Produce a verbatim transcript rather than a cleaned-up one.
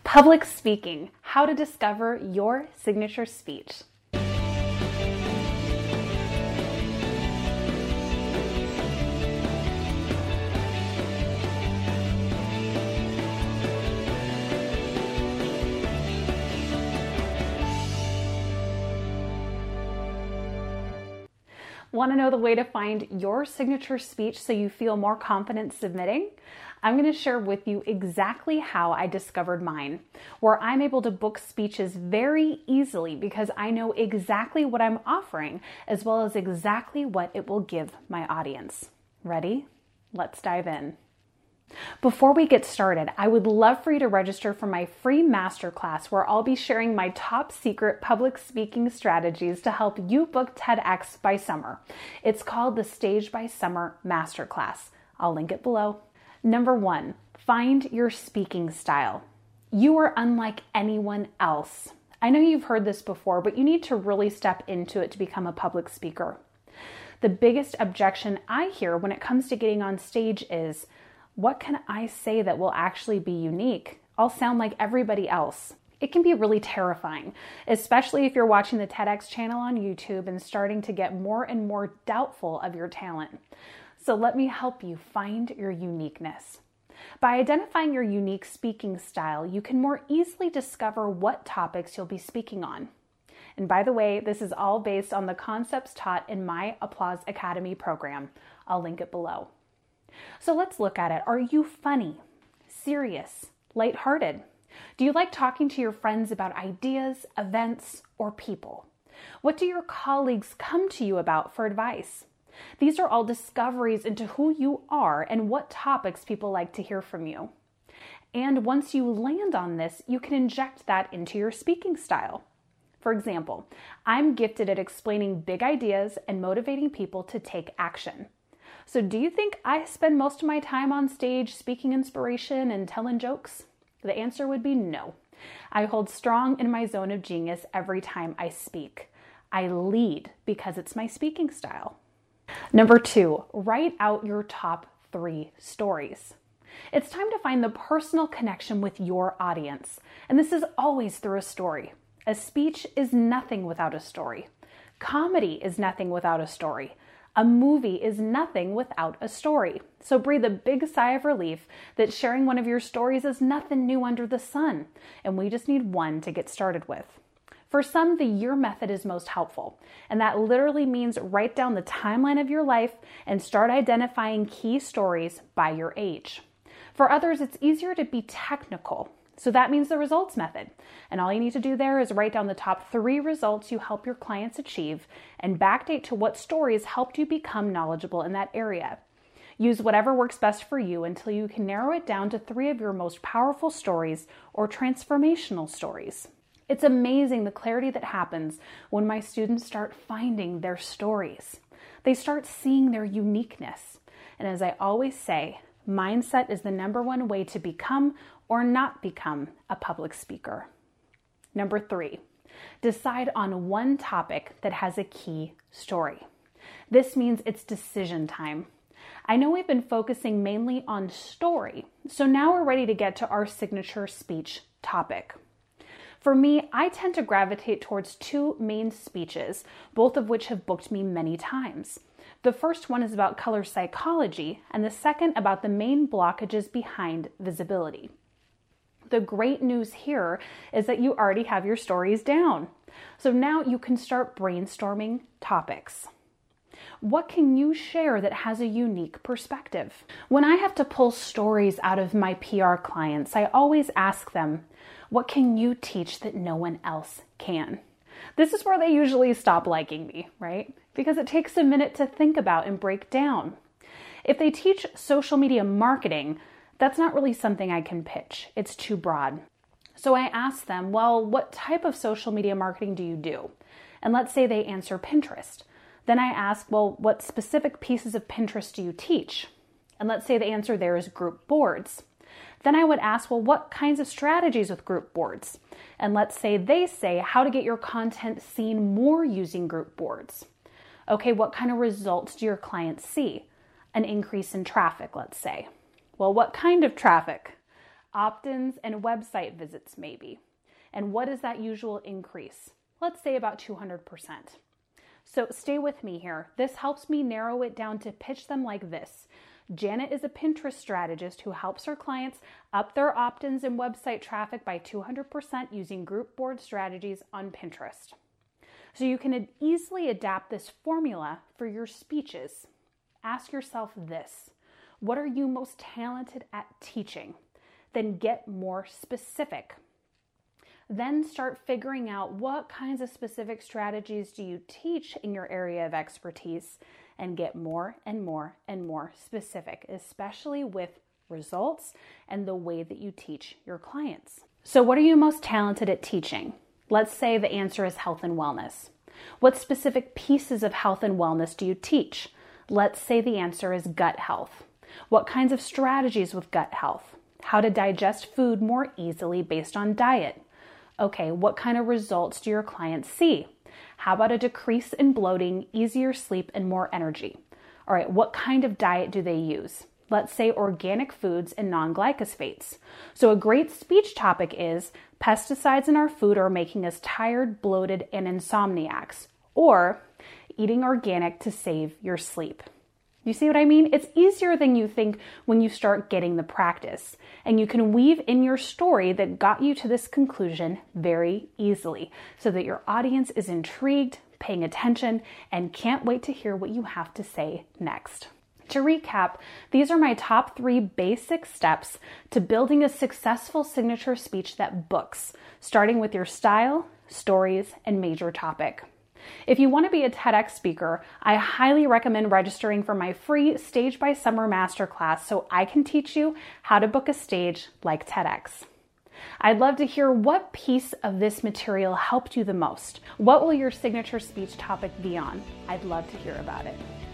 Public speaking, how to discover your signature speech. Want to know the way to find your signature speech so you feel more confident submitting? I'm going to share with you exactly how I discovered mine, where I'm able to book speeches very easily because I know exactly what I'm offering, as well as exactly what it will give my audience. Ready? Let's dive in. Before we get started, I would love for you to register for my free masterclass where I'll be sharing my top secret public speaking strategies to help you book TEDx by summer. It's called the Stage by Summer Masterclass. I'll link it below. Number one, find your speaking style. You are unlike anyone else. I know you've heard this before, but you need to really step into it to become a public speaker. The biggest objection I hear when it comes to getting on stage is, what can I say that will actually be unique? I'll sound like everybody else. It can be really terrifying, especially if you're watching the TEDx channel on YouTube and starting to get more and more doubtful of your talent. So let me help you find your uniqueness. By identifying your unique speaking style, you can more easily discover what topics you'll be speaking on. And by the way, this is all based on the concepts taught in my Applause Academy program. I'll link it below. So let's look at it. Are you funny, serious, lighthearted? Do you like talking to your friends about ideas, events, or people? What do your colleagues come to you about for advice? These are all discoveries into who you are and what topics people like to hear from you. And once you land on this, you can inject that into your speaking style. For example, I'm gifted at explaining big ideas and motivating people to take action. So do you think I spend most of my time on stage speaking inspiration and telling jokes? The answer would be no. I hold strong in my zone of genius every time I speak. I lead because it's my speaking style. Number two, write out your top three stories. It's time to find the personal connection with your audience. And this is always through a story. A speech is nothing without a story. Comedy is nothing without a story. A movie is nothing without a story. So breathe a big sigh of relief that sharing one of your stories is nothing new under the sun, and we just need one to get started with. For some, the year method is most helpful, and that literally means write down the timeline of your life and start identifying key stories by your age. For others, it's easier to be technical. So that means the results method. And all you need to do there is write down the top three results you help your clients achieve and backdate to what stories helped you become knowledgeable in that area. Use whatever works best for you until you can narrow it down to three of your most powerful stories or transformational stories. It's amazing the clarity that happens when my students start finding their stories. They start seeing their uniqueness. And as I always say, mindset is the number one way to become or not become a public speaker. Number three, decide on one topic that has a key story. This means it's decision time. I know we've been focusing mainly on story, so now we're ready to get to our signature speech topic. For me, I tend to gravitate towards two main speeches, both of which have booked me many times. The first one is about color psychology, and the second about the main blockages behind visibility. The great news here is that you already have your stories down. So now you can start brainstorming topics. What can you share that has a unique perspective? When I have to pull stories out of my P R clients, I always ask them, what can you teach that no one else can? This is where they usually stop liking me, right? Because it takes a minute to think about and break down. If they teach social media marketing, that's not really something I can pitch. It's too broad. So I ask them, well, what type of social media marketing do you do? And let's say they answer Pinterest. Then I ask, well, what specific pieces of Pinterest do you teach? And let's say the answer there is group boards. Then I would ask, well, what kinds of strategies with group boards? And let's say they say how to get your content seen more using group boards. Okay, what kind of results do your clients see? An increase in traffic, let's say. Well, what kind of traffic? opt-ins and website visits maybe. And what is that usual increase? Let's say about two hundred percent. So stay with me here. This helps me narrow it down to pitch them like this. Janet is a Pinterest strategist who helps her clients up their opt-ins and website traffic by two hundred percent using group board strategies on Pinterest. So you can easily adapt this formula for your speeches. Ask yourself this: what are you most talented at teaching? Then get more specific. Then start figuring out what kinds of specific strategies do you teach in your area of expertise, and get more and more and more specific, especially with results and the way that you teach your clients. So what are you most talented at teaching? Let's say the answer is health and wellness. What specific pieces of health and wellness do you teach? Let's say the answer is gut health. What kinds of strategies with gut health? How to digest food more easily based on diet. Okay, what kind of results do your clients see? How about a decrease in bloating, easier sleep, and more energy? All right, what kind of diet do they use? Let's say organic foods and non-glyphosates. So a great speech topic is pesticides in our food are making us tired, bloated, and insomniacs, or eating organic to save your sleep. You see what I mean? It's easier than you think when you start getting the practice, and you can weave in your story that got you to this conclusion very easily so that your audience is intrigued, paying attention, and can't wait to hear what you have to say next. To recap, these are my top three basic steps to building a successful signature speech that books, starting with your style, stories, and major topic. If you want to be a TEDx speaker, I highly recommend registering for my free Stage by Summer Masterclass so I can teach you how to book a stage like TEDx. I'd love to hear what piece of this material helped you the most. What will your signature speech topic be on? I'd love to hear about it.